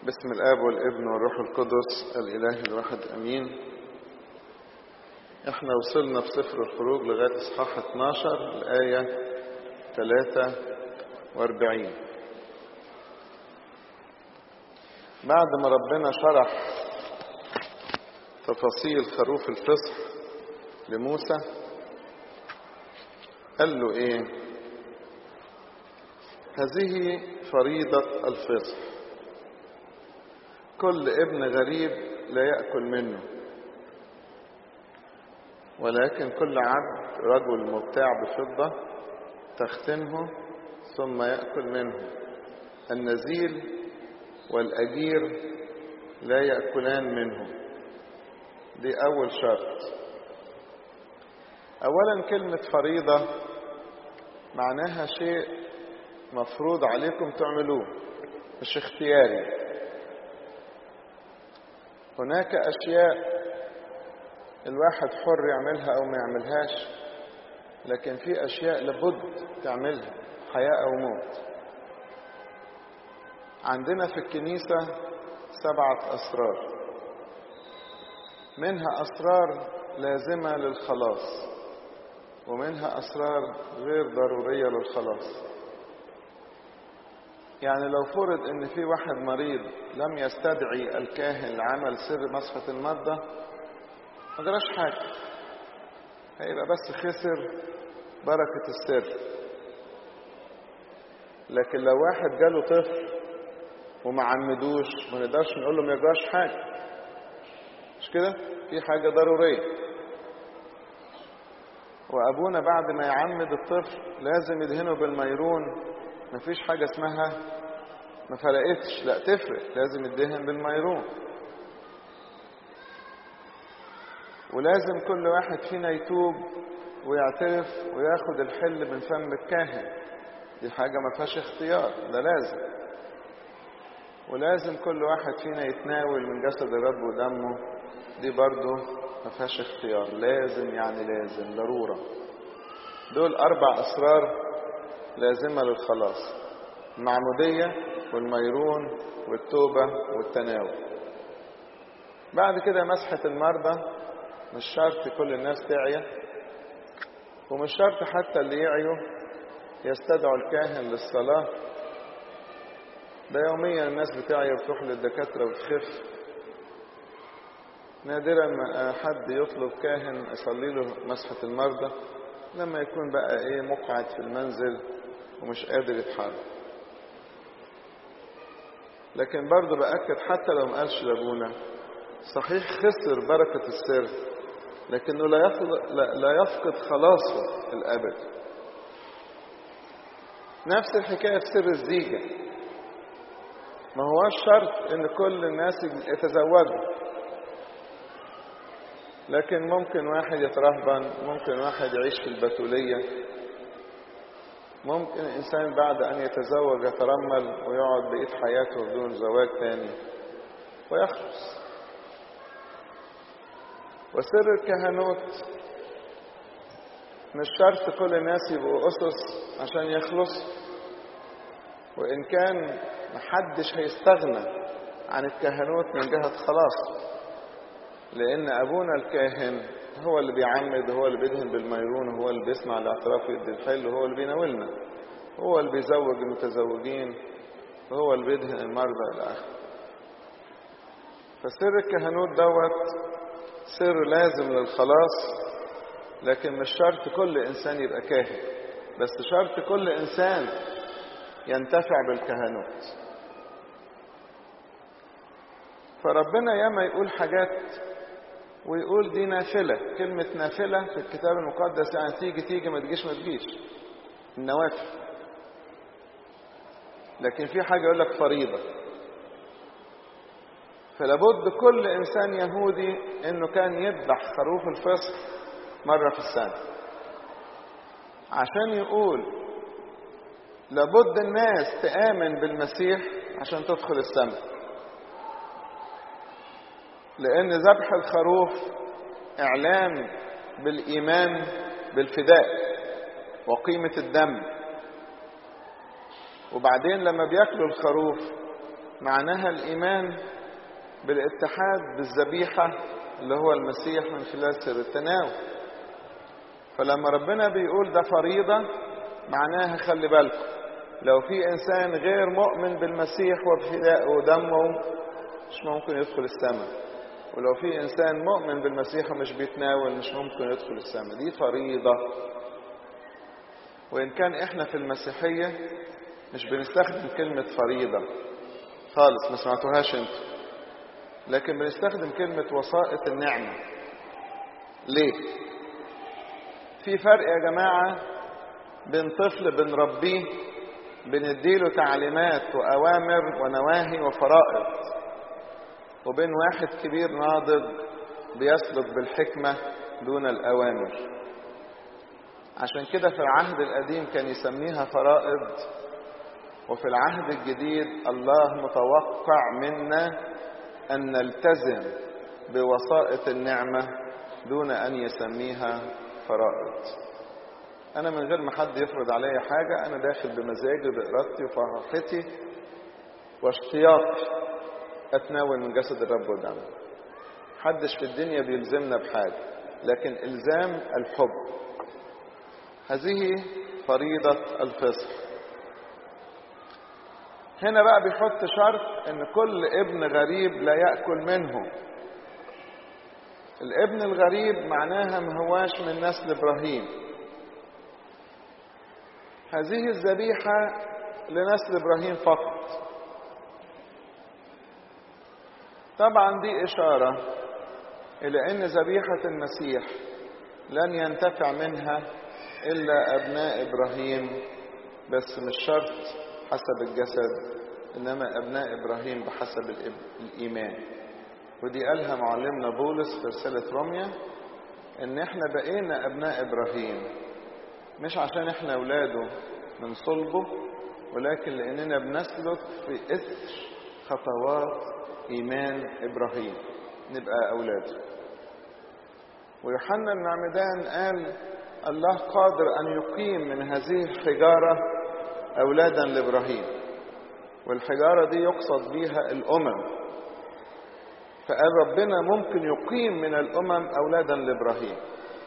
باسم الآب والابن والروح القدس الإله الواحد أمين. احنا وصلنا في سفر الخروج لغاية إصحاح 12 الآية 43. بعد ما ربنا شرح تفاصيل خروف الفصح لموسى قال له ايه؟ هذه فريضة الفصح، كل ابن غريب لا يأكل منه، ولكن كل عبد رجل مبتاع بفضة تختنه ثم يأكل منه. النزيل والأجير لا يأكلان منه. دي أول شرط. أولا كلمة فريضة معناها شيء مفروض عليكم تعملوه، مش اختياري. هناك أشياء الواحد حر يعملها أو ما يعملهاش، لكن في أشياء لابد تعملها، حياة أو موت. عندنا في الكنيسة 7 أسرار، منها أسرار لازمة للخلاص، ومنها أسرار غير ضرورية للخلاص. يعني لو فرض ان في واحد مريض لم يستدعي الكاهن لعمل سر مسحة المرضى ما جراش حاجة، هيبقى بس خسر بركة السر. لكن لو واحد جاله طفل وما عمدوش ما نقدرش نقول له ما يجراش حاجة، مش كده؟ في حاجة ضرورية. وأبونا بعد ما يعمد الطفل لازم يدهنه بالميرون. مفيش حاجة اسمها ما فرقتش، لا تفرق، لازم يدهن بالميرون. ولازم كل واحد فينا يتوب ويعترف وياخد الحل من فم الكاهن. دي حاجة ما فيهاش اختيار، ده لازم. ولازم كل واحد فينا يتناول من جسد الرب ودمه، دي برضو ما فيهاش اختيار، لازم يعني لازم ضرورة. دول 4 أسرار لازمة للخلاص: المعمودية والميرون والتوبة والتناول. بعد كده مسحة المرضى، مش شرط كل الناس تعيا، ومش شرط حتى اللي يعيوا يستدعوا الكاهن للصلاة. ده يوميا الناس بتعيا وتروح للدكاترة وتخف. نادرا ما حد يطلب كاهن يصلي له مسحة المرضى لما يكون بقى مقعد في المنزل ومش قادر يتحرك. لكن برضو بأكد حتى لو ما قالش لابونا، صحيح خسر بركة السر، لكنه لا يفقد خلاصه الأبد. نفس الحكاية في سر الزيجة. ما هو شرط ان كل الناس يتزوجوا، لكن ممكن واحد يترهبن، ممكن واحد يعيش في البتولية، ممكن الإنسان بعد أن يتزوج يترمل ويقعد بقية حياته بدون زواج تاني ويخلص. وسر الكهنوت مش شرط كل الناس يبقوا أسس عشان يخلص، وإن كان محدش هيستغنى عن الكهنوت من جهة خلاص، لأن أبونا الكاهن هو اللي بيعمد، هو اللي بيدهن بالميرون، هو اللي بيسمع الاعتراف ويدي الحل، وهو اللي بيناولنا، هو اللي بيزوج المتزوجين، وهو اللي بيدهن المرضى إلى آخره. فسر الكهنوت دوت سر لازم للخلاص، لكن مش شرط كل إنسان يبقى كاهن، بس شرط كل إنسان ينتفع بالكهنوت. فربنا ياما يقول حاجات ويقول دي نافلة. كلمة نافلة في الكتاب المقدس يعني تيجي ما تجيش ما تجيش، النوافل. لكن في حاجة يقول لك فريضة. فلابد كل إنسان يهودي إنه كان يذبح خروف الفصح مرة في السنة، عشان يقول لابد الناس تآمن بالمسيح عشان تدخل السماء. لأن ذبح الخروف إعلان بالإيمان بالفداء وقيمة الدم. وبعدين لما بياكلوا الخروف معناها الإيمان بالاتحاد بالذبيحة اللي هو المسيح من خلال سر التناول. فلما ربنا بيقول ده فريضة معناها خلي بالكم، لو في إنسان غير مؤمن بالمسيح وبفدائه ودمه مش ممكن يدخل السماء، ولو في إنسان مؤمن بالمسيح ومش بيتناول مش ممكن يدخل السماء. دي فريضة. وإن كان إحنا في المسيحية مش بنستخدم كلمة فريضة خالص، ما سمعتوهاش انتوا، لكن بنستخدم كلمة وسائط النعمة. ليه؟ في فرق يا جماعة بين طفل بنربيه بنديله تعليمات وأوامر ونواهي وفرائض، وبين واحد كبير ناضج بيسلك بالحكمة دون الأوامر. عشان كده في العهد القديم كان يسميها فرائض، وفي العهد الجديد الله متوقع منا أن نلتزم بوسائط النعمة دون أن يسميها فرائض. أنا من غير ما حد يفرض عليا حاجة، أنا داخل بمزاجي بإرادتي وفرحتي واشتياقي أتناول من جسد الرب ودمه. محدش في الدنيا بيلزمنا بحاجة، لكن إلزام الحب. هذه فريضة الفصح. هنا بقى بيحط شرط ان كل ابن غريب لا يأكل منه. الابن الغريب معناها ما هواش من نسل ابراهيم. هذه الذبيحة لنسل ابراهيم فقط. طبعا دي اشارة الى ان ذبيحة المسيح لن ينتفع منها الا ابناء ابراهيم، بس مش شرط حسب الجسد، إنما أبناء إبراهيم بحسب الإيمان. ودي قالها معلمنا بولس في رسالة روميا، إن إحنا بقينا أبناء إبراهيم مش عشان إحنا أولاده من صلبه، ولكن لأننا بنسلك في إثر خطوات إيمان إبراهيم نبقى أولاده. ويوحنا المعمدان قال الله قادر أن يقيم من هذه الحجارة أولادا لإبراهيم، والحجارة دي يقصد بيها الأمم. فقال ربنا ممكن يقيم من الأمم أولادا لإبراهيم.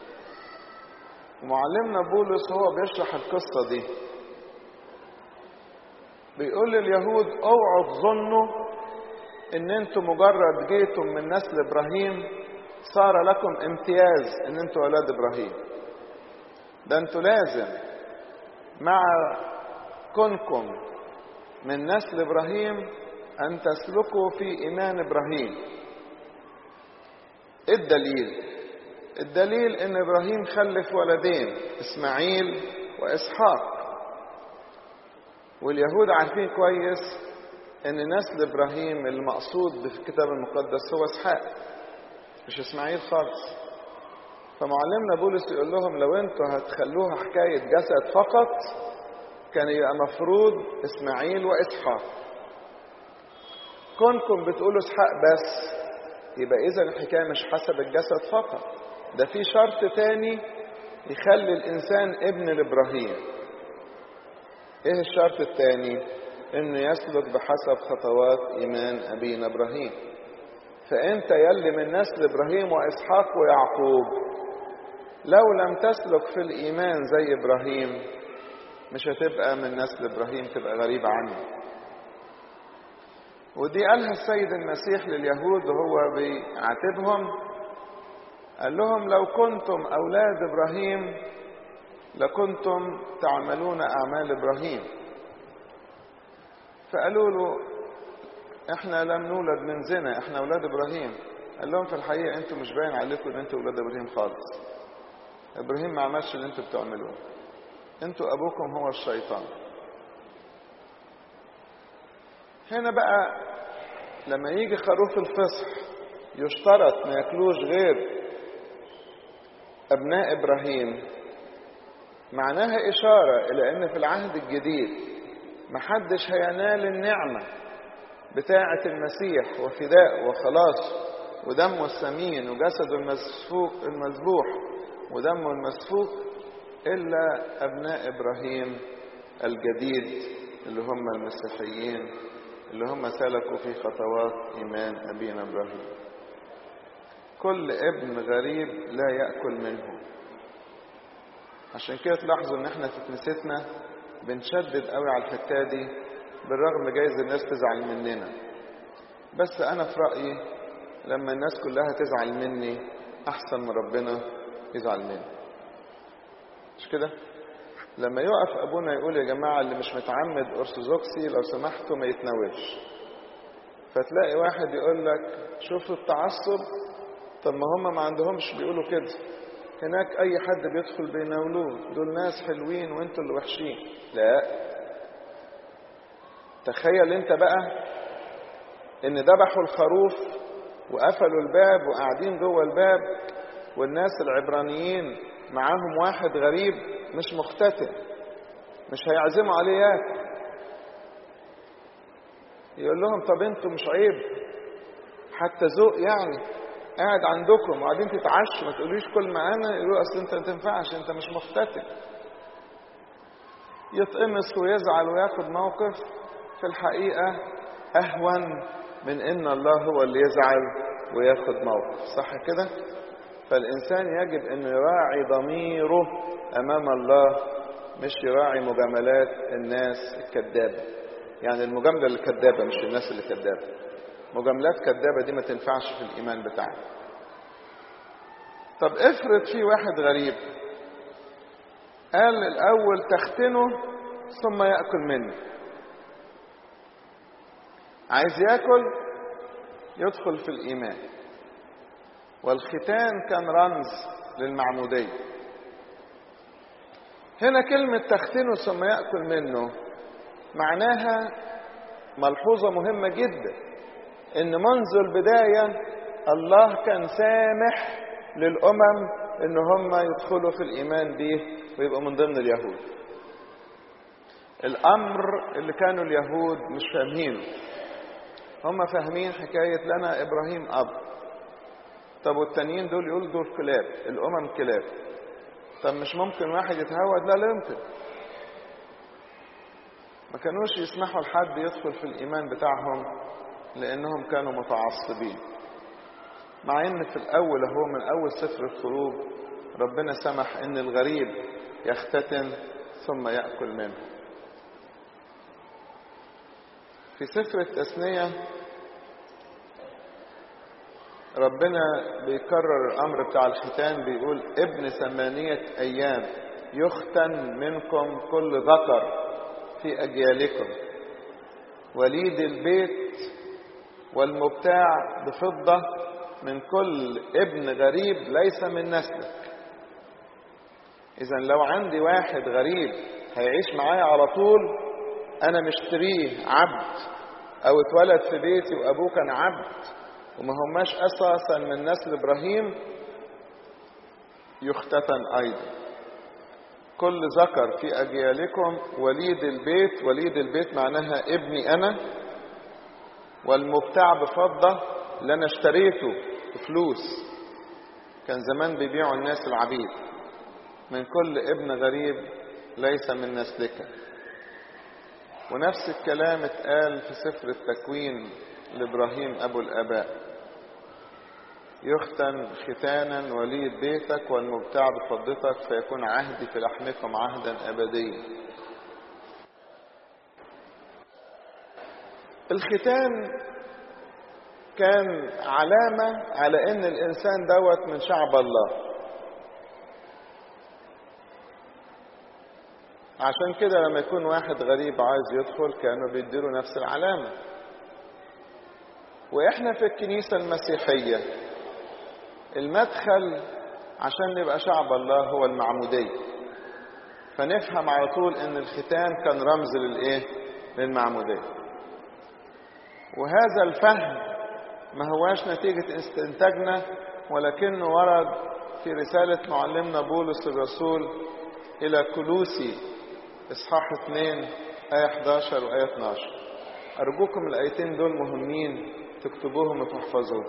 ومعلمنا بولس هو بيشرح القصة دي بيقول لليهود اوعوا تظنوا ان انتم مجرد جيتم من نسل إبراهيم صار لكم امتياز ان انتم أولاد إبراهيم. ده انتم لازم مع كونكم من نسل إبراهيم أن تسلكوا في إيمان إبراهيم. الدليل إن إبراهيم خلف ولدين إسماعيل وإسحاق، واليهود عارفين كويس إن نسل إبراهيم المقصود في الكتاب المقدس هو إسحاق مش إسماعيل خالص. فمعلمنا بولس يقول لهم لو أنتوا هتخلوها حكاية جسد فقط كان يبقى مفروض إسماعيل وإسحاق. كونكم بتقولوا إسحاق بس يبقى إذا الحكاية مش حسب الجسد فقط، ده في شرط تاني يخلي الإنسان ابن لإبراهيم. إيه الشرط التاني؟ إنه يسلك بحسب خطوات إيمان أبينا إبراهيم. فأنت يلي من نسل إبراهيم وإسحاق ويعقوب لو لم تسلك في الإيمان زي إبراهيم مش هتبقى من نسل إبراهيم، تبقى غريب عنه. ودي قالها السيد المسيح لليهود وهو بيعاتبهم، قال لهم لو كنتم أولاد إبراهيم لكنتم تعملون أعمال إبراهيم. فقالوا له احنا لم نولد من زنا، احنا أولاد إبراهيم. قال لهم في الحقيقة انتم مش باين عليكم ان انتم أولاد إبراهيم خالص. إبراهيم ما عملش اللي انتم بتعملوه، انتوا ابوكم هو الشيطان. هنا بقى لما يجي خروف الفصح يشترط ما ياكلوش غير ابناء ابراهيم، معناها اشارة الى ان في العهد الجديد محدش هينال النعمة بتاعة المسيح وفداء وخلاص ودمه الثمين وجسده المذبوح ودمه المسفوك إلا أبناء إبراهيم الجديد اللي هم المسيحيين اللي هم سلكوا في خطوات إيمان أبينا إبراهيم. كل ابن غريب لا يأكل منه. عشان كده تلاحظوا ان احنا في كنيستنا بنشدد قوي على الحتة دي، بالرغم جايز الناس تزعل مننا، بس انا في رأيي لما الناس كلها تزعل مني احسن من ربنا يزعل مني. مش كده؟ لما يقف ابونا يقول يا جماعة اللي مش متعمد ارثوذكسي لو سمحتوا ما يتناولش، فتلاقي واحد يقول لك شوفوا التعصب، طب ما هم ما عندهمش بيقولوا كده، هناك اي حد بيدخل بيناولوه، دول ناس حلوين وانتوا اللي وحشين. لا، تخيل انت بقى ان ذبحوا الخروف وقفلوا الباب وقاعدين جوه الباب، والناس العبرانيين معاهم واحد غريب مش مختتن، مش هيعزموا عليه ياكل. يقول لهم طب انتوا مش عيب حتى ذوق يعني، قاعد عندكم وقاعدين تتعشوا ما تقوليش كل معانا؟ يقولوا اصل انت ما تنفعش، انت مش مختتن. يتقمص ويزعل وياخد موقف، في الحقيقة اهون من ان الله هو اللي يزعل وياخد موقف. صح كده؟ فالانسان يجب ان يراعي ضميره امام الله، مش يراعي مجاملات الناس الكذابة. يعني المجاملة الكذابة مش الناس اللي كذابة، مجاملات كذابة دي ما تنفعش في الإيمان بتاعنا. طب افرض في واحد غريب قال الأول تختنه ثم يأكل منه، عايز يأكل يدخل في الإيمان، والختان كان رمز للمعمودية. هنا كلمة تختنه ثم يأكل منه معناها ملحوظة مهمة جدا، ان منذ البداية الله كان سامح للأمم ان هم يدخلوا في الإيمان به ويبقوا من ضمن اليهود. الأمر اللي كانوا اليهود مش فاهمينه، هم فاهمين حكاية لنا إبراهيم أب، طب والتانيين دول يقولوا دول كلاب، الأمم كلاب، طب مش ممكن واحد يتهود؟ لا يمكن. ما كانوش يسمحوا لحد يدخل في الإيمان بتاعهم لأنهم كانوا متعصبين، مع إن في الأول هو من أول سفر الخروج ربنا سمح إن الغريب يختتن ثم يأكل منه. في سفر التثنية ربنا بيكرر الأمر بتاع الختان، بيقول ابن 8 أيام يختن منكم كل ذكر في أجيالكم، وليد البيت والمبتاع بفضة من كل ابن غريب ليس من نسلك. إذن لو عندي واحد غريب هيعيش معايا على طول، أنا مشتريه عبد أو اتولد في بيتي وأبوه كان عبد وما هماش أساسا من نسل إبراهيم، يختتن أيضا. كل ذكر في أجيالكم وليد البيت، وليد البيت معناها ابني أنا، والمبتاع بفضة اللي أنا اشتريته بفلوس، كان زمان بيبيعوا الناس العبيد، من كل ابن غريب ليس من نسلك. ونفس الكلام اتقال في سفر التكوين لإبراهيم أبو الآباء، يختن ختانا وليد بيتك والمبتاع بفضتك فيكون عهدي في لحمكم عهدا أبديا. الختان كان علامة على ان الانسان دوت من شعب الله، عشان كده لما يكون واحد غريب عايز يدخل كانوا بيديله نفس العلامة. واحنا في الكنيسة المسيحية المدخل عشان نبقى شعب الله هو المعمودية، فنفهم على طول ان الختان كان رمز للايه؟ للمعمودية. وهذا الفهم ما هواش نتيجة استنتاجنا، ولكنه ورد في رسالة معلمنا بولس الرسول إلى كولوسي إصحاح 2 آية 11 وآية 12. أرجوكم الآيتين دول مهمين تكتبوهم وتحفظوهم.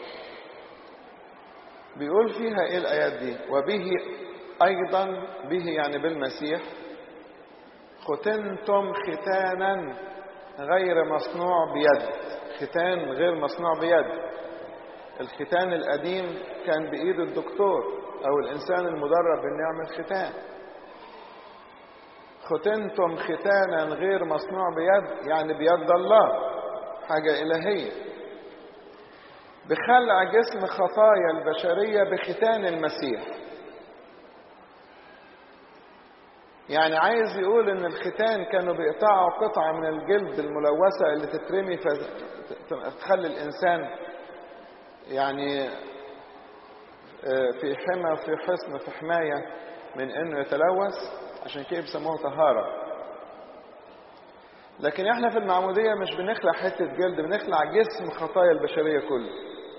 بيقول فيها إيه الآيات دي؟ وبه أيضا، به يعني بالمسيح، ختنتم ختانا غير مصنوع بيد. ختان غير مصنوع بيد. الختان القديم كان بإيد الدكتور أو الإنسان المدرب إنه يعمل ختان. ختنتم ختانا غير مصنوع بيد، يعني بيد الله، حاجة إلهية، بخلع جسم خطايا البشرية بختان المسيح. يعني عايز يقول ان الختان كانوا بيقطعوا قطعة من الجلد الملوثة اللي تترمي فتخلي الإنسان يعني في حمى وفي حصن في حماية من انه يتلوث، عشان كده بيسموها طهارة. لكن احنا في المعمودية مش بنخلع حتة جلد، بنخلع جسم خطايا البشرية كله.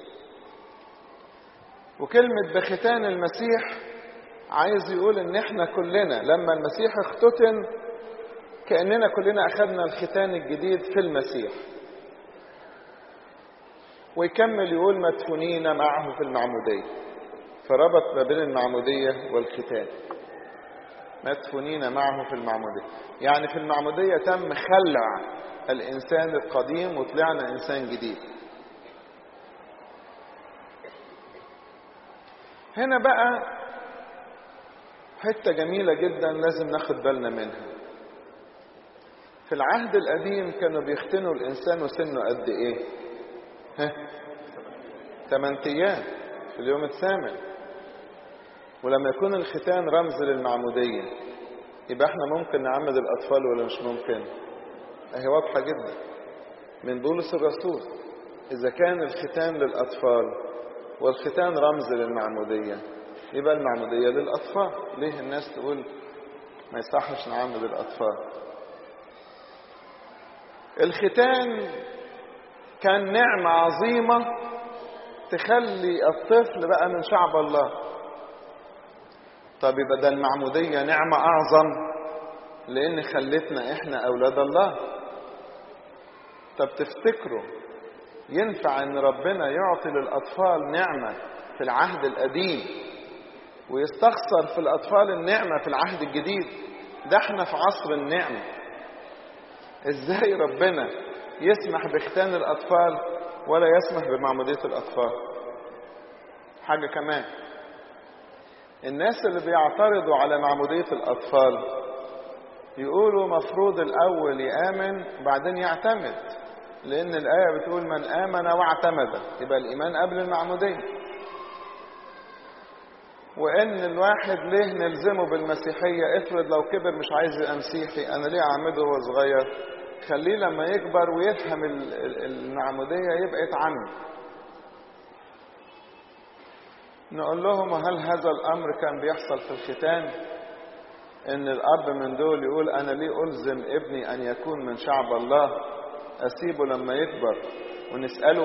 وكلمة بختان المسيح عايز يقول ان احنا كلنا لما المسيح اختتن كأننا كلنا اخذنا الختان الجديد في المسيح. ويكمل يقول مدفونين معه في المعمودية، فربط ما بين المعمودية والختان. مدفونين معه في المعمودية، يعني في المعمودية تم خلع الإنسان القديم وطلعنا إنسان جديد. هنا بقى حتة جميلة جدا لازم ناخد بالنا منها. في العهد القديم كانوا بيختنوا الإنسان وسنه قد إيه؟ 8 أيام في اليوم الثامن. ولما يكون الختان رمز للمعمودية يبقى احنا ممكن نعمد الأطفال ولا مش ممكن؟ اهي واضحة جدا من بولس الرسول. إذا كان الختان للأطفال والختان رمز للمعمودية يبقى المعمودية للأطفال. ليه الناس تقول ما يصحش نعمد الأطفال؟ الختان كان نعمة عظيمة تخلي الطفل بقى من شعب الله. طب يبقى ده المعمودية نعمة أعظم لأن خلتنا إحنا أولاد الله. طب تفتكروا ينفع إن ربنا يعطي للأطفال نعمة في العهد القديم ويستخسر في الأطفال النعمة في العهد الجديد؟ ده احنا في عصر النعمة. ازاي ربنا يسمح بختان الأطفال ولا يسمح بمعمودية الأطفال؟ حاجة كمان، الناس اللي بيعترضوا على معمودية الأطفال يقولوا مفروض الأول يآمن وبعدين يعتمد، لأن الآية بتقول من آمن واعتمد، يبقى الإيمان قبل المعمودية. وإن الواحد ليه نلزمه بالمسيحية؟ افرض لو كبر مش عايز يبقى مسيحي، أنا ليه أعمده وهو صغير؟ خليه لما يكبر ويفهم المعمودية يبقى يتعمد. نقول لهم هل هذا الأمر كان بيحصل في الختان؟ إن الأب من دول يقول أنا ليه ألزم ابني أن يكون من شعب الله؟ أسيبه لما يكبر ونسأله.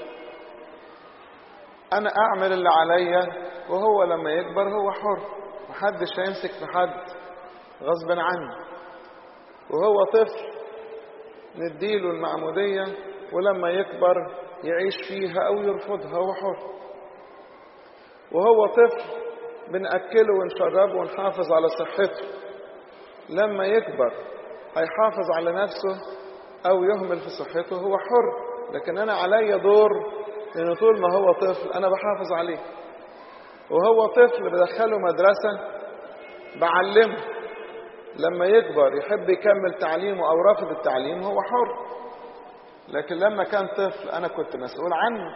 أنا أعمل اللي عليا وهو لما يكبر هو حر، محدش هيمسك في حد غصب عنه. وهو طفل نديله المعمودية ولما يكبر يعيش فيها أو يرفضها، هو حر. وهو طفل بنأكله ونشربه ونحافظ على صحته، لما يكبر هيحافظ على نفسه أو يهمل في صحته، هو حر. لكن أنا علي دور لأنه طول ما هو طفل أنا بحافظ عليه. وهو طفل بدخله مدرسة بعلمه، لما يكبر يحب يكمل تعليمه أو رافض التعليم هو حر. لكن لما كان طفل أنا كنت مسؤول عنه.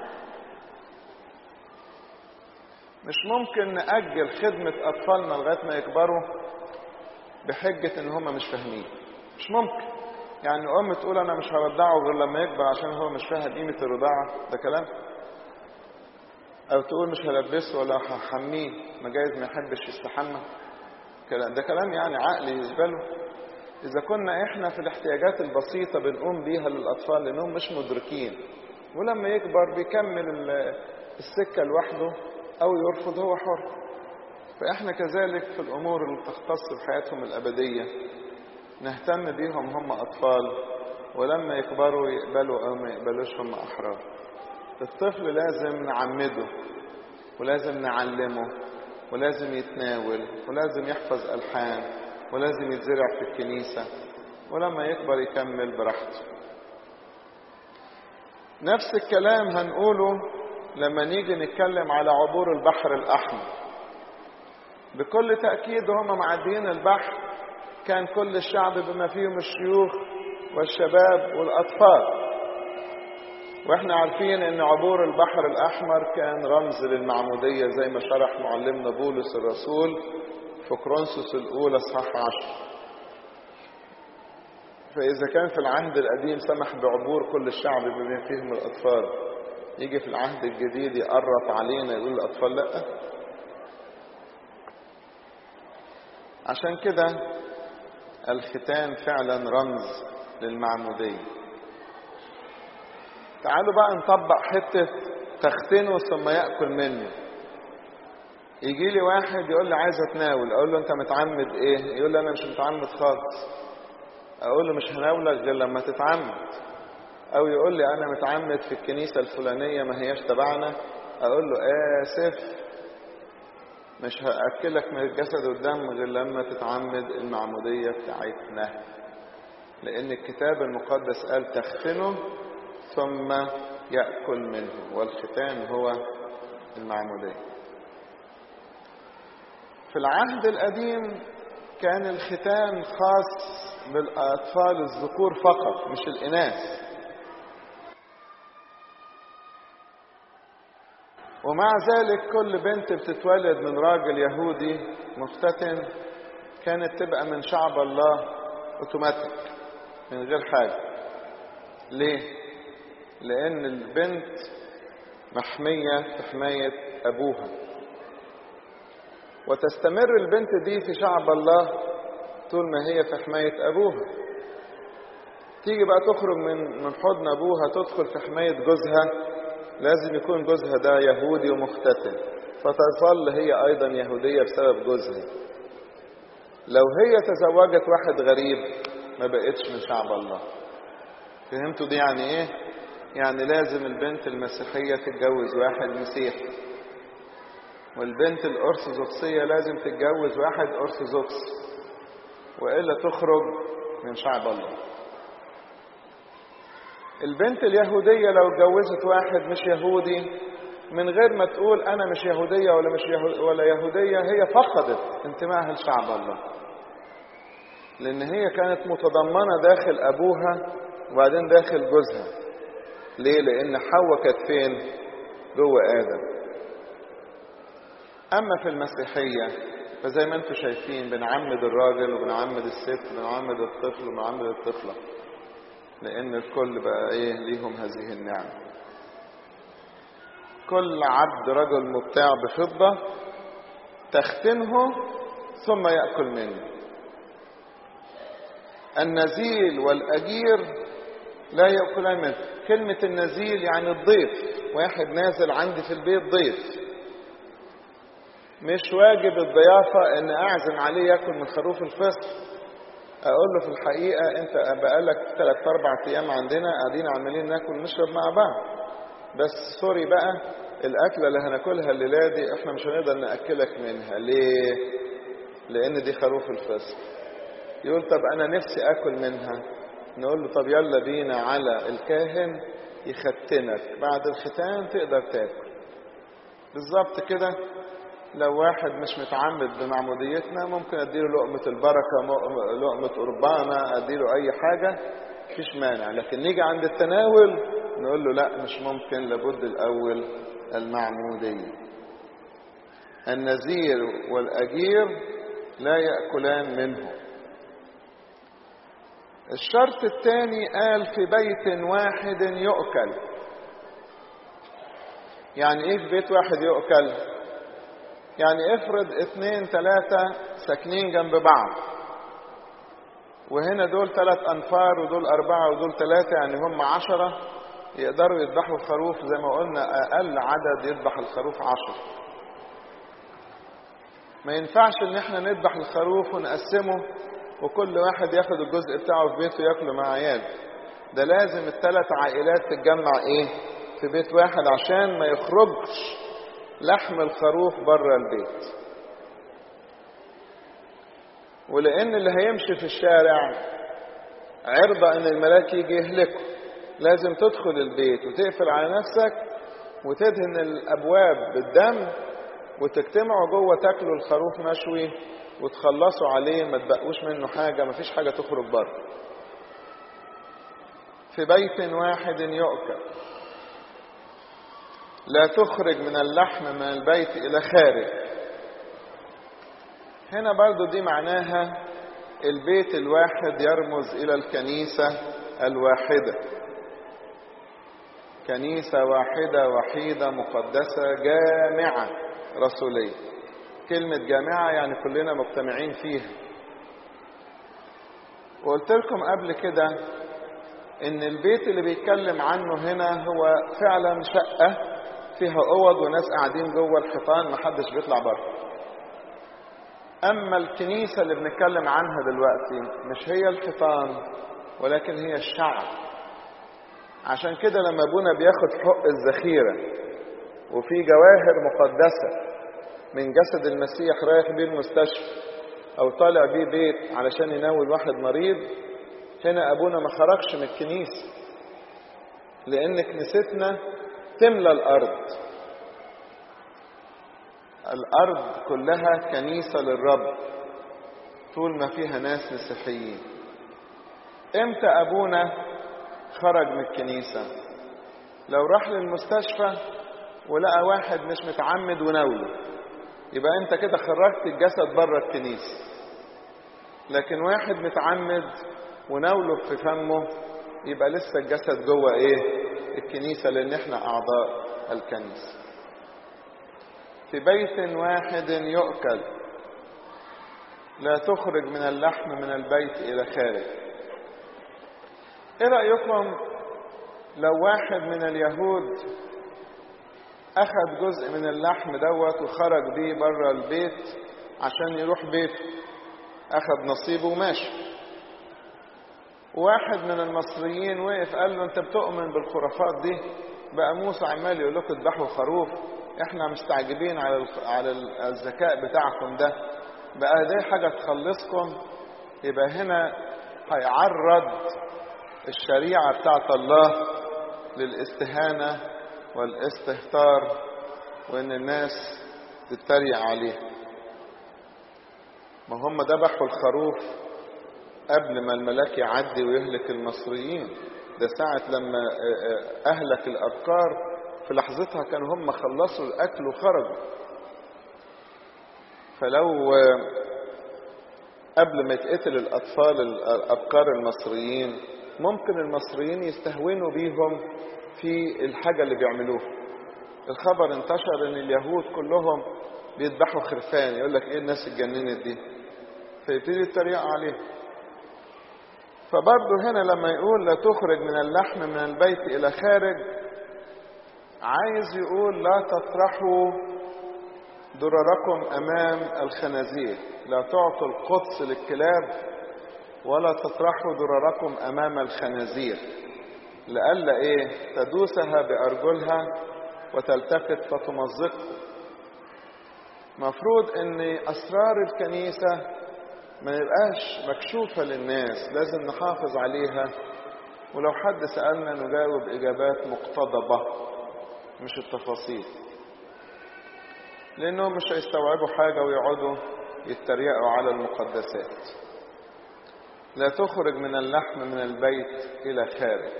مش ممكن نأجل خدمة أطفالنا لغاية ما يكبروا بحجة إن هم مش فاهمين. مش ممكن. يعني أم تقول أنا مش هرضعه غير لما يكبر عشان هو مش فاهم قيمة الرضاعة، ده كلام. أو تقول مش هلبسه ولا هحميه، ما جايز ما يحبش يستحمى، ده كلام يعني عقلي يقبله. إذا كنا إحنا في الاحتياجات البسيطة بنقوم بيها للأطفال لأنهم مش مدركين، ولما يكبر بيكمل السكة لوحده أو يرفض، هو حر. فإحنا كذلك في الأمور اللي تختص بحياتهم الأبدية نهتم بيهم، هم أطفال، ولما يكبروا يقبلوا أو ما يقبلوش هم أحرار. الطفل لازم نعمده ولازم نعلمه ولازم يتناول ولازم يحفظ ألحان ولازم يتزرع في الكنيسة، ولما يكبر يكمل براحته. نفس الكلام هنقوله لما نيجي نتكلم على عبور البحر الأحمر. بكل تأكيد هم معديين البحر كان كل الشعب بما فيهم الشيوخ والشباب والأطفال، واحنا عارفين ان عبور البحر الأحمر كان رمز للمعمودية زي ما شرح معلمنا بولس الرسول في كورنثوس الأولى اصحاح 10. فإذا كان في العهد القديم سمح بعبور كل الشعب بما فيهم الأطفال، يجي في العهد الجديد يقرب علينا يقول الأطفال لأ؟ عشان كده الختان فعلا رمز للمعمودية. تعالوا بقى نطبق حتة تختنه ثم يأكل منه. يجي لي واحد يقول لي عايز اتناول، اقول له انت متعمد ايه؟ يقول لي انا مش متعمد خالص. اقول له مش هناولك غير لما تتعمد. او يقول لي انا متعمد في الكنيسة الفلانية ما هياش تبعنا، اقول له اسف مش هأكلك من الجسد والدم غير لما تتعمد المعمودية بتاعتنا، لأن الكتاب المقدس قال تختنه ثم يأكل منه، والختان هو المعمودية. في العهد القديم كان الختان خاص بالأطفال الذكور فقط مش الإناث، ومع ذلك كل بنت بتتولد من راجل يهودي مختتن كانت تبقى من شعب الله اوتوماتيك من غير حاجة. ليه؟ لأن البنت محمية في حماية أبوها، وتستمر البنت دي في شعب الله طول ما هي في حماية أبوها. تيجي بقى تخرج من حضن أبوها تدخل في حماية جوزها، لازم يكون جوزها ده يهودي ومختتن، فتظل هي أيضا يهودية بسبب جوزها. لو هي تزوجت واحد غريب ما بقتش من شعب الله. فهمتوا دي يعني ايه؟ يعني لازم البنت المسيحية تتجوز واحد مسيحي، والبنت الأرثوذكسية لازم تتجوز واحد أرثوذكس، وإلا تخرج من شعب الله. البنت اليهودية لو اتجوزت واحد مش يهودي من غير ما تقول أنا مش يهودية ولا يهودية، هي فقدت انتمائها لشعب الله، لأن هي كانت متضمنة داخل أبوها وبعدين داخل جوزها. ليه؟ لأن حواء كانت فين؟ جوه آدم. أما في المسيحية فزي ما انتم شايفين بنعمد الراجل وبنعمد الست، بنعمد الطفل وبنعمد الطفلة، لأن الكل بقى إيه ليهم هذه النعمة. كل عبد رجل مبتاع بفضة تختنه ثم يأكل منه. النزيل والأجير لا يأكلان منه. كلمة النزيل يعني الضيف، واحد نازل عندي في البيت ضيف، مش واجب الضيافة ان اعزم عليه ياكل من خروف الفصل. اقول له في الحقيقة انت بقالك 3-4 ايام عندنا قاعدين عمالين ناكل ونشرب مع بعض، بس سوري بقى الاكلة اللي هناكلها الليلة دي احنا مش هنقدر ناكلك منها. ليه؟ لان دي خروف الفصل. يقول طب انا نفسي اكل منها، نقول له طب يلا بينا على الكاهن يختنك، بعد الختان تقدر تاكل. بالظبط كده. لو واحد مش متعمد بمعموديتنا ممكن اديله لقمة البركة، لقمة قربانة، اديله اي حاجة مفيش مانع، لكن نيجي عند التناول نقول له لا مش ممكن، لابد الاول المعمودية. النذير والاجير لا يأكلان منه. الشرط الثاني قال في بيت واحد يؤكل. يعني ايه في بيت واحد يؤكل؟ يعني افرض 2-3 ساكنين جنب بعض، وهنا دول 3 أنفار ودول 4 ودول 3، يعني هم 10 يقدروا يذبحوا الخروف. زي ما قلنا أقل عدد يذبح الخروف 10. ما ينفعش ان احنا نذبح الخروف ونقسمه وكل واحد ياخد الجزء بتاعه في بيته ياكله مع عياله. ده لازم ال3 عائلات تتجمع ايه في بيت واحد عشان ما يخرجش لحم الخروف بره البيت. ولان اللي هيمشي في الشارع عرضة ان الملاك يجي يهلكه، لازم تدخل البيت وتقفل على نفسك وتدهن الأبواب بالدم وتجتمعوا جوه تاكلوا الخروف مشوي وتخلصوا عليه، ما تبقوش منه حاجة، ما فيش حاجة تخرج بره. في بيت واحد يؤكل، لا تخرج من اللحم من البيت إلى خارج. هنا برضو دي معناها البيت الواحد يرمز إلى الكنيسة الواحدة، كنيسة واحدة وحيدة مقدسة جامعة رسولية. كلمة جامعة يعني كلنا مجتمعين فيها. وقلت لكم قبل كده إن البيت اللي بيتكلم عنه هنا هو فعلا شقة فيها أوض وناس قاعدين جوه الحيطان، محدش بيطلع بره. أما الكنيسة اللي بنتكلم عنها دلوقتي مش هي الحيطان ولكن هي الشعب. عشان كده لما أبونا بياخد حق الذخيرة وفي جواهر مقدسة من جسد المسيح رايح بيه المستشفى أو طالع بيه بيت علشان يناول واحد مريض، هنا أبونا ما خرجش من الكنيسة، لأن كنيستنا تملى الأرض. الأرض كلها كنيسة للرب طول ما فيها ناس مسيحيين. امتى أبونا خرج من الكنيسة؟ لو راح للمستشفى ولقى واحد مش متعمد وناوله، يبقى انت كده خرجت الجسد بره الكنيسة. لكن واحد متعمد وناوله في فمه، يبقى لسه الجسد جوه الكنيسة، لان احنا اعضاء الكنيسة. في بيت واحد يؤكل، لا تخرج من اللحم من البيت الى خارج. ايه رأيكم لو واحد من اليهود اخذ جزء من اللحم دوت وخرج بيه بره البيت عشان يروح بيته، اخذ نصيبه وماشي، واحد من المصريين وقف قال له انت بتؤمن بالخرافات دي؟ بقى موسى عمال يقول لكم اذبحوا خروف، احنا مستعجبين على الذكاء بتاعكم ده، بقى دي حاجة تخلصكم. يبقى هنا هيعرض الشريعة بتاعت الله للاستهانة والاستهتار وان الناس تتريق عليه. ما هم ذبحوا الخروف قبل ما الملاك يعدي ويهلك المصريين، ده ساعة لما أهلك الأبكار في لحظتها كانوا هم خلصوا الأكل وخرجوا. فلو قبل ما يتقتل الأطفال الأبكار المصريين، ممكن المصريين يستهونوا بيهم في الحاجة اللي بيعملوها. الخبر انتشر ان اليهود كلهم بيذبحوا خرفان، يقول لك ايه الناس اتجننت دي، فيبتدي يتريقوا عليه. فبرضه هنا لما يقول لا تخرج من اللحم من البيت الى خارج، عايز يقول لا تطرحوا ضرركم امام الخنازير، لا تعطوا القدس للكلاب ولا تطرحوا ضرركم امام الخنازير، لئلا تدوسها بارجلها وتلتفت فتمزقكم. مفروض ان اسرار الكنيسة ما يبقاش مكشوفة للناس، لازم نحافظ عليها، ولو حد سألنا نجاوب إجابات مقتضبة مش التفاصيل، لأنهم مش هيستوعبوا حاجة ويقعدوا يتريقوا على المقدسات. لا تخرج من اللحم من البيت إلى خارج.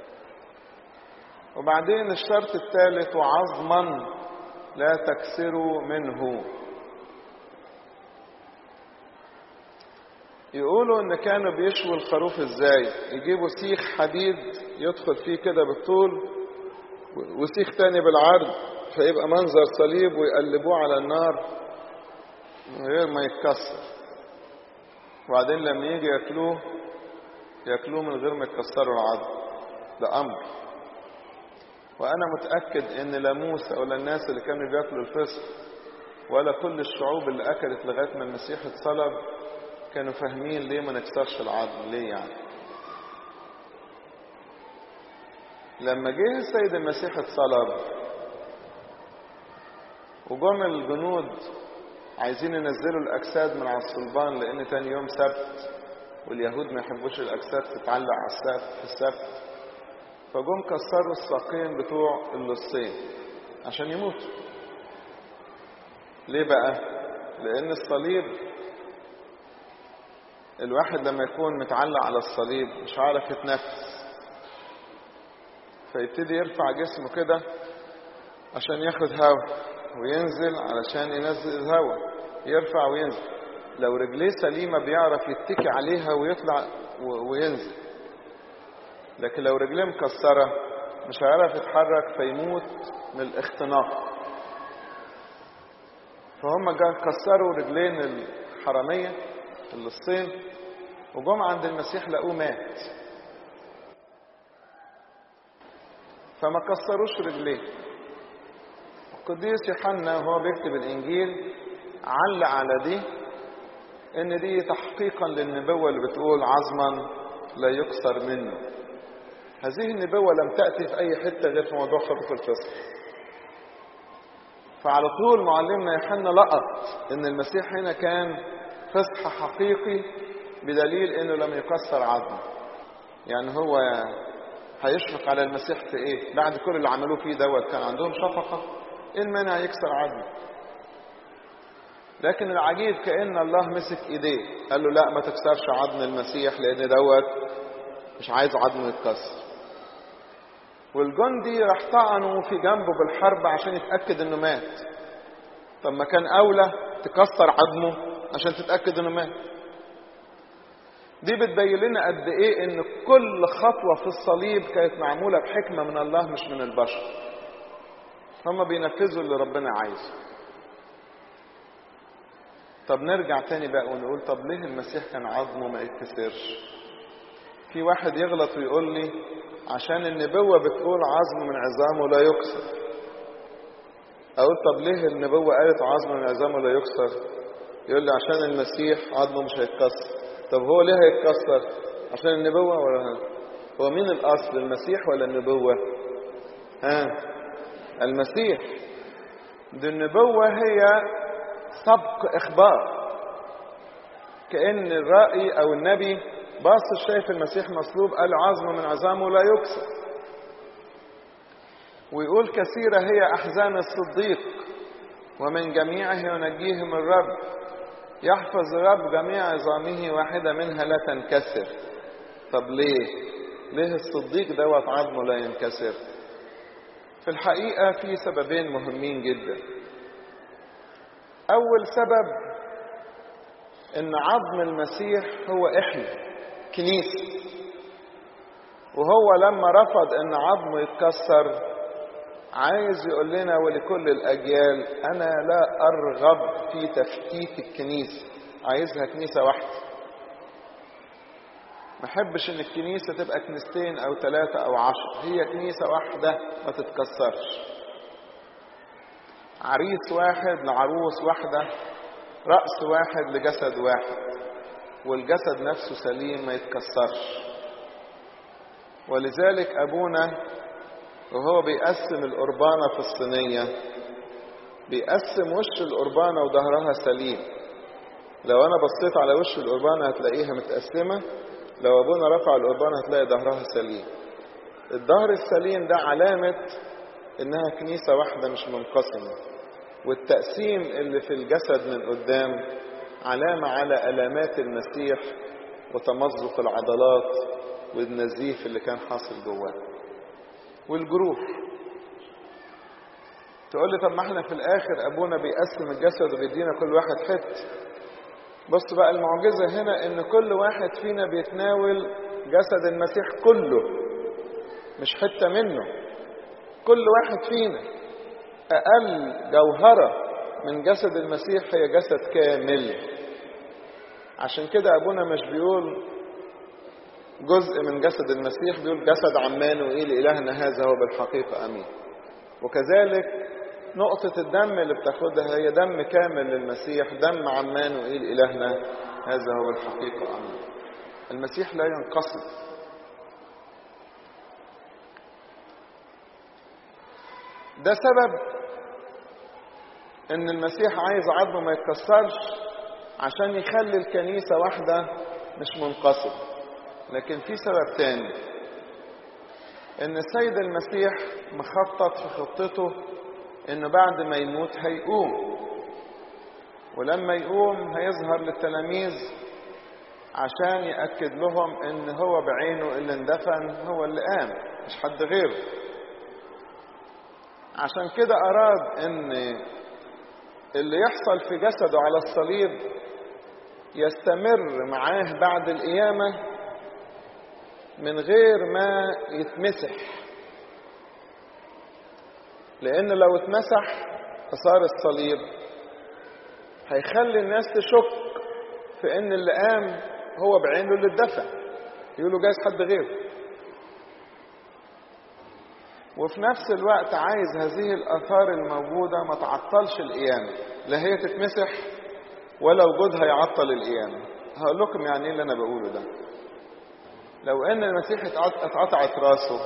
وبعدين الشرط الثالث وعظما لا تكسروا منه. يقولوا ان كانوا بيشووا الخروف ازاي؟ يجيبوا سيخ حديد يدخل فيه كده بالطول وسيخ تاني بالعرض، فيبقى منظر صليب، ويقلبوه على النار من غير ما يتكسر، وبعدين لما يجي ياكلوه من غير ما يكسروا العظم. ده امر. وانا متأكد ان لا موسى ولا الناس اللي كانوا بياكلوا الفسق ولا كل الشعوب اللي اكلت لغاية ما المسيح اتصلب كانوا فاهمين ليه ما نكسرش العظم. ليه يعني؟ لما جه السيد المسيح اتصلب وجم الجنود عايزين ينزلوا الاجساد من على الصلبان، لان تاني يوم سبت واليهود ما يحبوش الاجساد تتعلق على السقف في السبت، فجم كسروا الساقين بتوع اللصين عشان يموتوا. ليه بقى؟ لأن الصليب الواحد لما يكون متعلق على الصليب مش عارف يتنفس، فيبتدي يرفع جسمه كده عشان ياخد هواء، وينزل علشان ينزل الهواء، يرفع وينزل. لو رجليه سليمة بيعرف يتكي عليها ويطلع وينزل، لكن لو رجليه مكسرة مش هيعرف يتحرك فيموت من الاختناق. فهم كسروا رجلين الحرامية اللصين، وجم عند المسيح لقوه مات، فما كسروش رجليه. القديس يوحنا وهو بيكتب الإنجيل علق على دي إن دي تحقيقا للنبوة اللي بتقول عظما لا يكسر منه. هذه النبوة لم تأتي في أي حتة غير في موضوع خروف الفصح. فعلى طول معلمنا يوحنا لقط إن المسيح هنا كان فصح حقيقي، بدليل إنه لم يكسر عظمه. يعني هو هيشفق على المسيح في إيه؟ بعد كل اللي عملوه فيه دوت كان عندهم شفقة؟ إيه المانع يكسر عظمه؟ لكن العجيب كأن الله مسك إيديه قال له لا، ما تكسرش عظم المسيح لأن دوت مش عايز عظمه يتكسر. والجندي راح طعنه في جنبه بالحرب عشان يتأكد إنه مات. طب ما كان أولى تكسر عظمه عشان تتأكد إنه مات. دي بتبين لنا قد إيه إن كل خطوة في الصليب كانت معمولة بحكمة من الله مش من البشر. هم بينفذوا اللي ربنا عايزه. طب نرجع تاني بقى ونقول طب ليه المسيح كان عظمه ما يتكسرش؟ في واحد يغلط ويقول لي عشان النبوة بتقول عظم من عظامه لا يكسر. أقول طب ليه النبوة قالت عظم من عظامه لا يكسر؟ يقول لي عشان المسيح عظمه مش هيتكسر. طب هو ليه هيتكسر؟ عشان النبوة ولا هو مين الأصل، المسيح ولا النبوة؟ المسيح. دي النبوة هي سبق إخبار، كأن الرائي أو النبي باص شايف المسيح مصلوب قال عظم من عظامه لا يكسر. ويقول كثيرة هي أحزان الصديق ومن جميعه ينجيهم الرب، يحفظ الرب جميع عظامه واحدة منها لا تنكسر. طب ليه الصديق دوت عظمه لا ينكسر؟ في الحقيقة في سببين مهمين جدا. أول سبب إن عظم المسيح هو إحنا كنيسة، وهو لما رفض إن عظمه يتكسر عايز يقول لنا ولكل الأجيال أنا لا أرغب في تفتيت الكنيسة، عايزها كنيسة واحدة. ما احبش إن الكنيسة تبقى كنيستين أو 3 أو 10، هي كنيسة واحدة ما تتكسرش. عريس واحد لعروس واحدة، رأس واحد لجسد واحد، والجسد نفسه سليم ما يتكسرش. ولذلك أبونا وهو بيقسم القربانة في الصينية بيقسم وش القربانة وظهرها سليم. لو أنا بصيت على وش القربانة هتلاقيها متقسمة، لو أبونا رفع القربانة هتلاقي ظهرها سليم. الظهر السليم ده علامة إنها كنيسة واحدة مش منقسمة. والتقسيم اللي في الجسد من قدام علامة على ألامات المسيح وتمزق العضلات والنزيف اللي كان حاصل جواه والجروح. تقول لي طب ما احنا في الآخر أبونا بيقسم الجسد وبيدينا كل واحد حتة. بص بقى المعجزة هنا إن كل واحد فينا بيتناول جسد المسيح كله مش حتة منه. كل واحد فينا أقل جوهرة من جسد المسيح هي جسد كامل. عشان كده أبونا مش بيقول جزء من جسد المسيح، بيقول جسد عمانوئيل إلهنا هذا هو بالحقيقة أمين. وكذلك نقطة الدم اللي بتاخدها هي دم كامل للمسيح، دم عمانوئيل إلهنا هذا هو بالحقيقة أمين. المسيح لا ينقسم. ده سبب ان المسيح عايز عظمه ما يتكسرش عشان يخلي الكنيسة واحدة مش منقسمة. لكن في سبب تاني ان السيد المسيح مخطط في خطته انه بعد ما يموت هيقوم، ولما يقوم هيظهر للتلاميذ عشان يأكد لهم ان هو بعينه اللي اندفن هو اللي قام، مش حد غيره. عشان كده اراد ان اللي يحصل في جسده على الصليب يستمر معاه بعد القيامة من غير ما يتمسح، لان لو اتمسح اثار الصليب هيخلي الناس تشك في ان اللي قام هو بعينه اللي اتدفن، يقولوا جايز حد غيره. وفي نفس الوقت عايز هذه الاثار الموجودة ما تعطلش القيامة، لا هي تتمسح ولا وجودها يعطل القيامة. هقول لكم يعني ايه اللي انا بقوله ده. لو ان المسيح اتقطعت راسه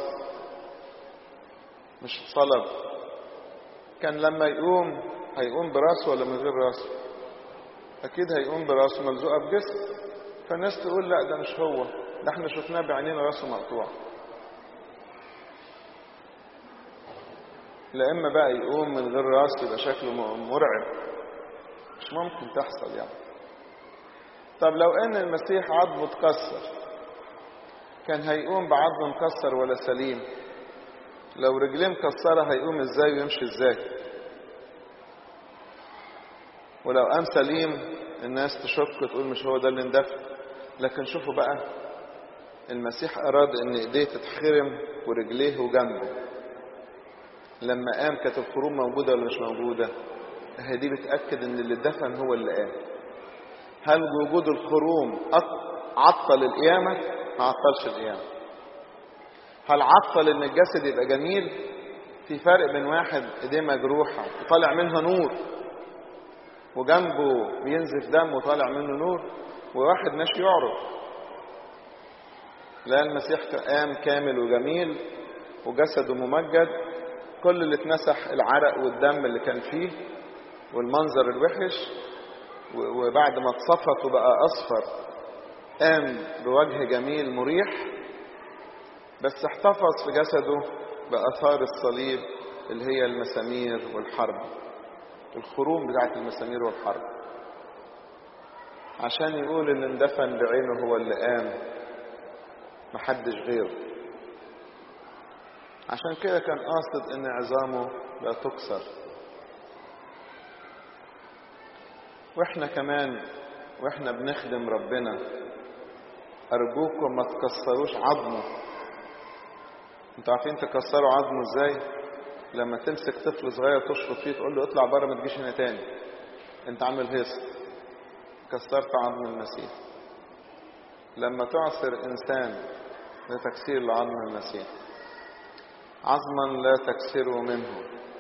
مش اتصلب، كان لما يقوم هيقوم براسه ولا من غير راسه؟ اكيد هيقوم براسه ملزوقه بجسم. فالناس تقول لا ده مش هو، ده احنا شفناه بعينينا راسه مقطوع. لا اما بقى يقوم من غير راس يبقى شكله مرعب، مش ممكن تحصل يعني. طب لو ان المسيح عظمه اتكسر، كان هيقوم بعظم مكسر ولا سليم؟ لو رجليه مكسره هيقوم ازاي ويمشي ازاي؟ ولو قام سليم الناس تشك تقول مش هو ده اللي اندفن. لكن شوفوا بقى، المسيح اراد ان ايديه تتخرم ورجليه وجنبه. لما قام كانت الخروم موجوده ولا مش موجوده؟ هي دي بتاكد ان اللي اتدفن هو اللي قام. هل وجود الخروم عطل القيامه؟ ما عطلش القيامه. هل عطل ان الجسد يبقى جميل؟ في فرق بين واحد ايديه مجروحه وطالع منها نور وجنبه بينزف دم وطالع منه نور، وواحد ماشي يعرض. لا، المسيح قام كامل وجميل وجسده ممجد. كل اللي اتمسح العرق والدم اللي كان فيه والمنظر الوحش، وبعد ما اتصفت وبقى اصفر قام بوجه جميل مريح، بس احتفظ في جسده بآثار الصليب اللي هي المسامير والحرب، الخروم بتاعت المسامير والحرب، عشان يقول اللي اندفن بعينه هو اللي قام، محدش غيره. عشان كده كان قاصد ان عظامه لا تكسر. واحنا كمان واحنا بنخدم ربنا ارجوكم ما تكسروش عظمه. انتوا عارفين تكسروا عظمه ازاي؟ لما تمسك طفل صغير تشفط فيه تقول له اطلع بره ما تجيش هنا تاني، انت عامل هيصه، كسرت عظم المسيح. لما تعصر انسان لتكسير لعظم المسيح، عظما لا تكسروا منه.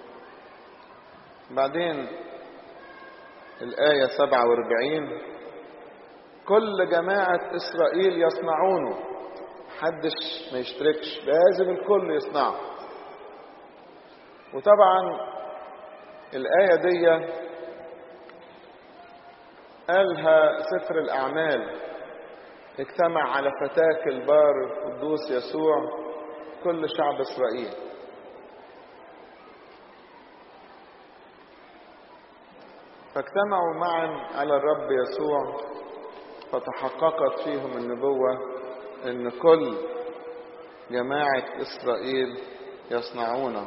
بعدين الآية 47: كل جماعة إسرائيل يصنعونه، محدش ما يشتركش، لازم الكل يصنعه. وطبعا الآية دي قالها سفر الأعمال: اجتمع على فتاك البار القدوس يسوع كل شعب إسرائيل. فاجتمعوا معا على الرب يسوع، فتحققت فيهم النبوة ان كل جماعة إسرائيل يصنعونه.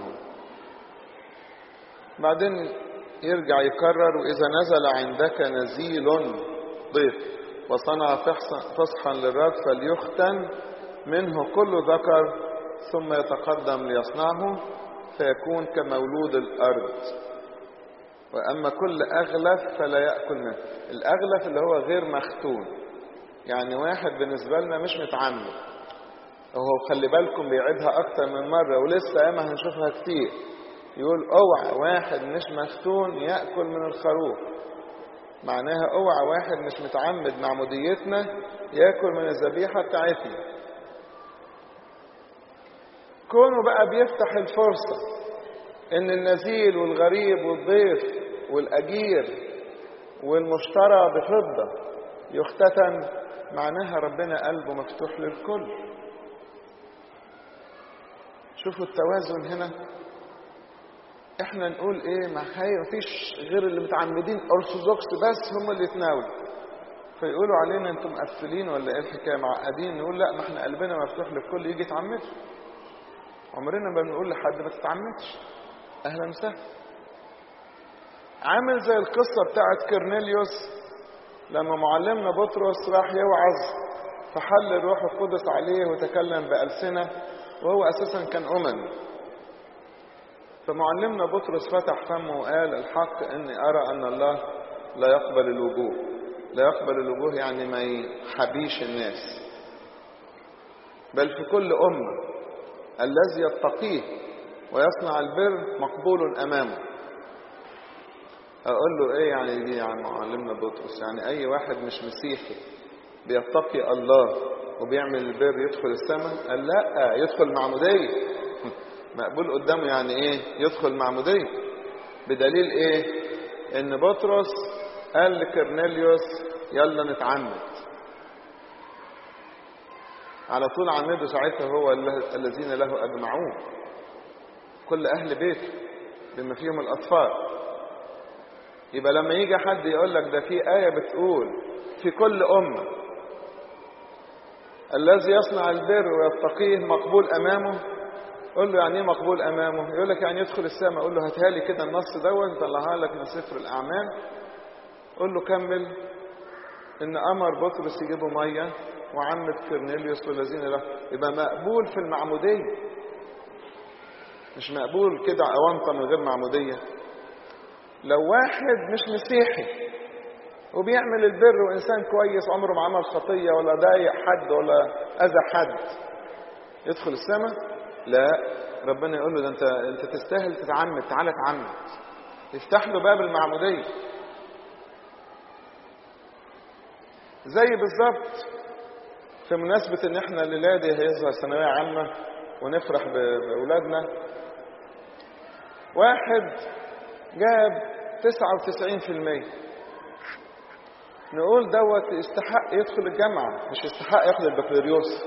بعدين يرجع يكرر: وإذا نزل عندك نزيل ضيف وصنع فصحا للرب فليختن منه كل ذكر ثم يتقدم ليصنعه فيكون كمولود الأرض. وأما كل أغلف فلا يأكل منه. الأغلف اللي هو غير مختون، يعني واحد بالنسبة لنا مش متعمد، وهو خلي بالكم بيعيدها أكتر من مرة ولسه ياما هنشوفها كتير. يقول اوعى واحد مش مختون يأكل من الخروف، معناها اوعى واحد مش متعمد معموديتنا يأكل من الذبيحة بتاعتنا. كونه بقى بيفتح الفرصة ان النزيل والغريب والضيف والأجير والمشترى بفضة يختتن، معناها ربنا قلبه مفتوح للكل. شوفوا التوازن هنا. احنا نقول ايه، ما فيش غير اللي متعمدين ارثوذكس بس هم اللي يتناولوا، فيقولوا علينا انتم مقفلين ولا ايه الحكايه، معقدين. نقول لا، ما احنا قلبنا مفتوح للكل يجي يتعمد. عمرنا ما بنقول لحد ما تتعمدش، اهلا وسهلا. عامل زي القصه بتاعت كرنيليوس لما معلمنا بطرس راح يوعظ فحل الروح القدس عليه وتكلم بألسنة وهو أساسا كان أممي. فمعلمنا بطرس فتح فمه وقال الحق إني أرى أن الله لا يقبل الوجوه. لا يقبل الوجوه يعني ما يحبيش الناس، بل في كل أمة الذي يتقيه ويصنع البر مقبول أمامه. أقول له إيه يعني دي يعني معلمنا بطرس؟ يعني أي واحد مش مسيحي بيتقي الله وبيعمل البر يدخل السماء؟ قال لا، يدخل معمودية. مقبول قدامه يعني ايه يدخل معمودية؟ بدليل ايه؟ ان بطرس قال لكرنيليوس يلا نتعمد، على طول عمده ساعتها هو الذين له اجمعون، كل اهل بيته بما فيهم الاطفال. يبقى لما يجي حد يقول لك ده في آية بتقول في كل أمة الذي يصنع البر ويتقيه مقبول أمامه، قول له يعني ايه مقبول أمامه؟ يقول لك يعني يدخل السماء. قول له هاتها لي كده النص دوت طلعها لك من سفر الأعمال. قول له كمل إن أمر بطرس يجيبوا مية وعمد كرنيليوس والذين له. يبقى مقبول في المعمودية، مش مقبول كده أونطة من غير معمودية. لو واحد مش مسيحي وبيعمل البر وإنسان كويس عمره ما عمل خطية ولا ضايق حد ولا أذى حد، يدخل السماء؟ لا، ربنا يقول له ده انت تستاهل تتعمد، تعالى اتعمد، يفتح له باب المعمودية. زي بالظبط في مناسبة ان احنا الليلة دي هيظهر ثانوية عامة ونفرح بأولادنا، واحد جاب 99%، نقول دوت يستحق يدخل الجامعة، مش يستحق ياخد البكالوريوس.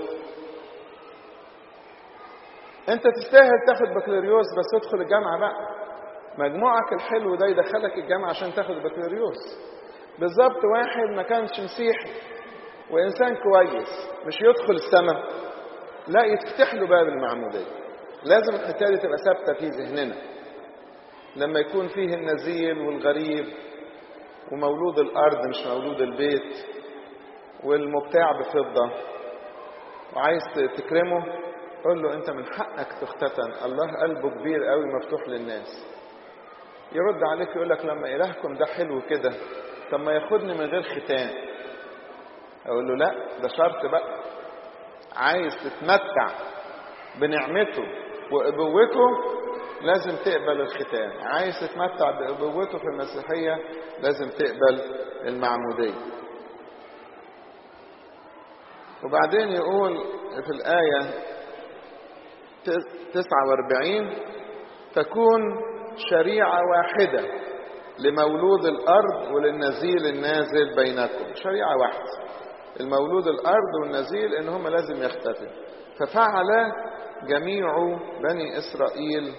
انت تستاهل تاخد بكالوريوس بس تدخل الجامعة بقى. مجموعك الحلو ده يدخلك الجامعة عشان تاخد البكالوريوس. بالظبط واحد ما كانش مسيحي وإنسان كويس مش يدخل السماء، لا يتفتح له باب المعمودية. لازم الحكاية دي تبقى ثابتة في ذهننا. لما يكون فيه النزيل والغريب ومولود الأرض مش مولود البيت والمبتاع بفضة وعايز تكرمه، قول له انت من حقك تختتن، الله قلبه كبير قوي مفتوح للناس. يرد عليك يقول لك لما إلهكم ده حلو كده طب ما ياخدني من غير ختان. اقول له لا، ده شرط بقى. عايز تتمتع بنعمته وابوته لازم تقبل الختان، عايز تتمتع بابوته في المسيحية لازم تقبل المعمودية. وبعدين يقول في الآية 49 تكون شريعة واحدة لمولود الأرض وللنزيل النازل بينكم. شريعة واحدة، المولود الأرض والنزيل إن هم لازم يختتن. ففعل جميع بني إسرائيل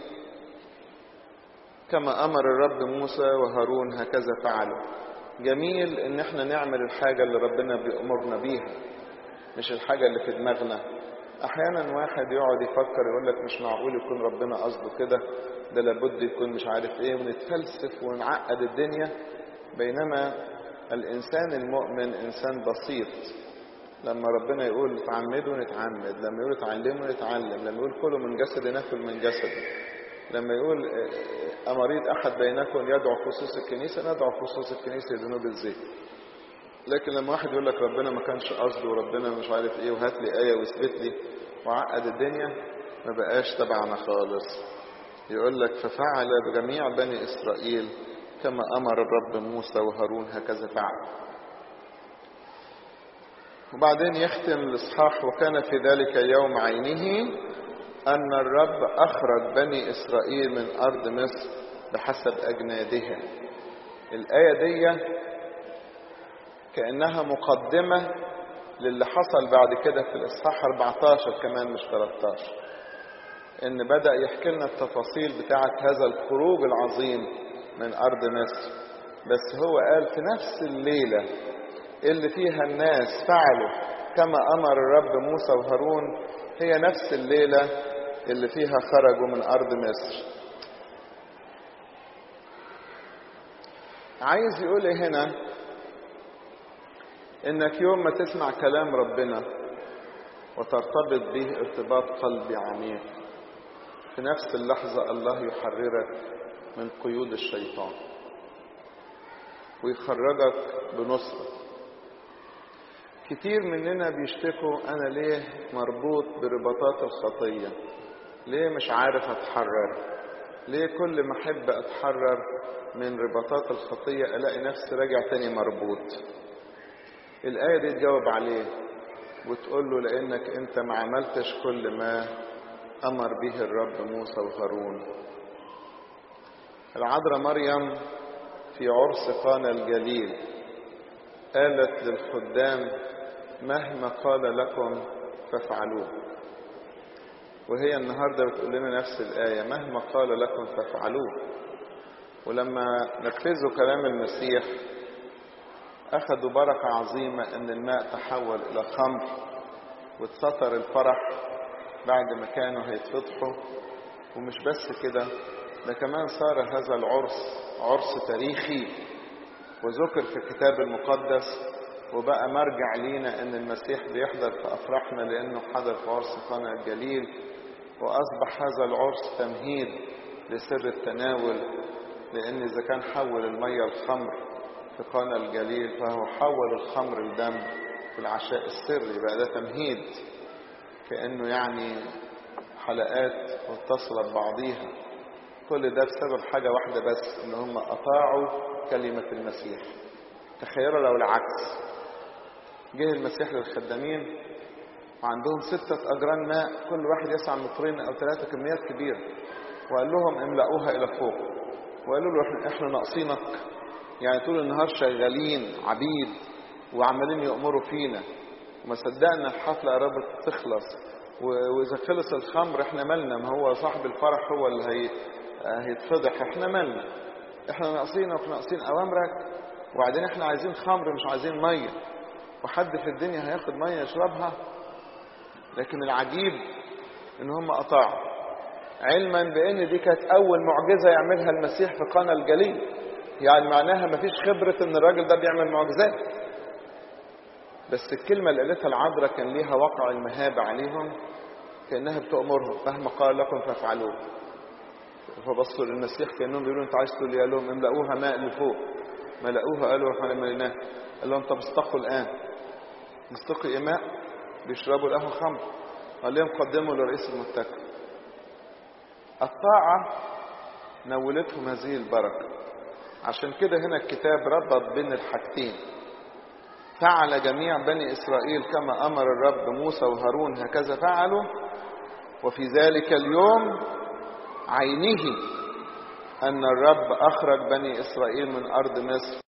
كما أمر الرب موسى وهارون هكذا فعلوا. جميل إن احنا نعمل الحاجة اللي ربنا بيأمرنا بيها، مش الحاجة اللي في دماغنا. أحيانا واحد يقعد يفكر يقول لك مش معقول يكون ربنا قصده كده، ده لابد يكون مش عارف ايه، ونتفلسف ونعقد الدنيا. بينما الإنسان المؤمن إنسان بسيط. لما ربنا يقول تعمدوا نتعمد، لما يقول تعلموا نتعلم، لما يقول كلوا من جسد ناكل من جسد، لما يقول أمريض أحد بينكم يدعو خصوص الكنيسة ندعو خصوص الكنيسة لذنوب الزيت. لكن لما واحد يقول لك ربنا ما كانش قصده وربنا مش عارف ايه وهات لي آية واثبت لي وعقد الدنيا، ما بقاش تبعنا خالص. يقول لك ففعل بجميع بني إسرائيل كما أمر الرب موسى وهارون هكذا فعل. وبعدين يختم الإصحاح وكان في ذلك يوم عينه أن الرب أخرج بني إسرائيل من أرض مصر بحسب أجنادها. الآية دي كأنها مقدمة للي حصل بعد كده في الإصحاح 14 كمان مش 13. ان بدأ يحكي لنا التفاصيل بتاعة هذا الخروج العظيم من ارض مصر. بس هو قال في نفس الليلة اللي فيها الناس فعلوا كما امر الرب موسى وهارون، هي نفس الليلة اللي فيها خرجوا من ارض مصر. عايز يقول هنا انك يوم ما تسمع كلام ربنا وترتبط به ارتباط قلبي عميق، في نفس اللحظة الله يحررك من قيود الشيطان ويخرجك بنصرة. كتير مننا بيشتكوا انا ليه مربوط برباطات الخطية، ليه مش عارف اتحرر، ليه كل ما احب اتحرر من رباطات الخطية الاقي نفسي راجع تاني مربوط. الآية دي تجاوب عليه وتقول له لانك انت ما عملتش كل ما امر به الرب موسى وهارون. العذراء مريم في عرس قانا الجليل قالت للخدام مهما قال لكم فافعلوه، وهي النهارده بتقول لنا نفس الآية مهما قال لكم فافعلوه. ولما نفذوا كلام المسيح أخذوا بركة عظيمة أن الماء تحول إلى خمر واتستر الفرح بعد ما كانوا هيتفضحوا. ومش بس كده، ده كمان صار هذا العرس عرس تاريخي وذكر في الكتاب المقدس، وبقى مرجع لينا ان المسيح بيحضر في افراحنا لانه حضر في عرس قانا الجليل. واصبح هذا العرس تمهيد لسر التناول، لان اذا كان حول المية الخمر في قانا الجليل فهو حول الخمر لدم في العشاء السري. بقى ده تمهيد، كأنه يعني حلقات متصلة ببعضيها. كل ده بسبب حاجة واحدة بس، ان هم اطاعوا كلمة المسيح. تخيلوا لو العكس، جه المسيح للخدامين وعندهم 6 أجران ماء كل واحد يسع 2 أو 3 كميات كبيرة، وقال لهم املأوها إلى فوق، وقالوا له احنا ناقصينك، يعني طول النهار شغالين عبيد وعمالين يأمروا فينا وما صدقنا الحفلة قربت تخلص، وإذا خلص الخمر احنا مالنا، ما هو صاحب الفرح هو اللي هيتفضح، احنا مالنا، احنا ناقصينك وناقصين أوامرك، وبعدين احنا عايزين خمر مش عايزين مية، وحد في الدنيا هياخد مية يشربها؟ لكن العجيب ان هم اطاعوا، علما بان دي كانت اول معجزة يعملها المسيح في قانا الجليل. يعني معناها مفيش خبرة ان الراجل ده بيعمل معجزات، بس الكلمة اللي قالتها العذراء كان ليها وقع المهابة عليهم، كأنها بتأمرهم مهما قال لكم فافعلوه. فبصوا للمسيح كأنهم بيقولوا انت عايز تقول لي؟ قال لهم املأوها ماء لفوق. ملأوها، قالوا احنا مليناها. قال لهم طب استقوا الآن. مستقي ماء بيشربوا له خمر. قال لهم قدموا لرئيس المتكئ. الطاعة نولتهم هذه البركة. عشان كده هنا الكتاب ربط بين الحاجتين، فعل جميع بني إسرائيل كما أمر الرب موسى وهارون هكذا فعلوا، وفي ذلك اليوم عينه أن الرب أخرج بني إسرائيل من أرض مصر